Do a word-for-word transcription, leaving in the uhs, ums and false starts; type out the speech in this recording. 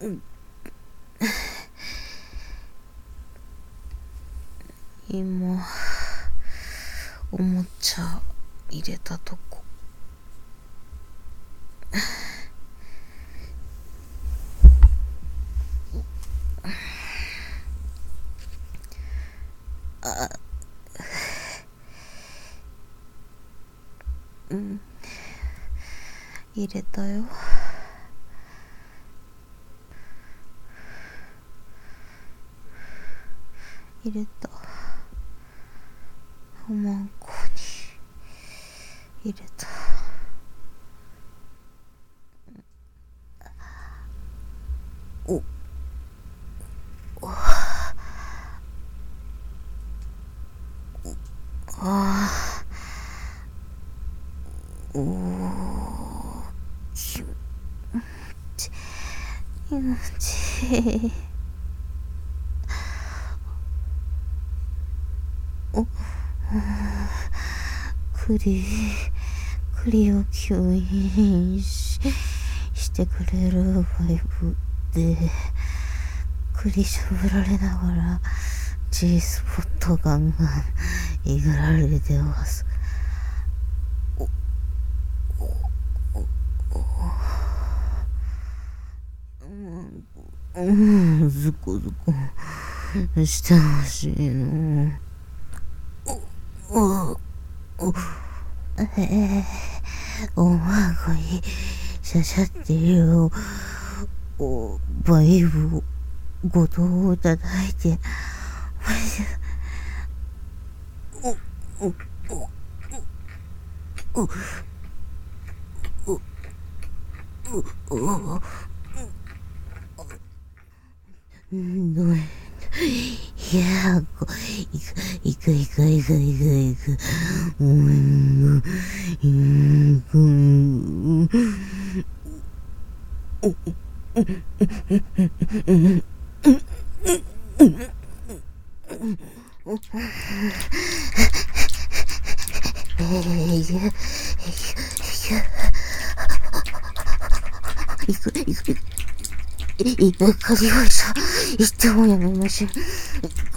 今おもちゃ入れたとこ。あ、うん、入れたよ。入れた。おまんこに入れた。お、お、あー、お、気持ち気持ちいい。お、栗栗を吸引ししてくれるパイプで栗しゃぶられながら G スポットガンガンえぐられてます。おおおおうん、うん、ずこずこしてほしいの。おおおええー、おまごいしゃしゃってるおバイブをごとを叩いておおおおおおおどれいやーこいくいくいくいくいくいくうんうんうんおおいくいくいくいくかりよいしょ言ってもやめましょう。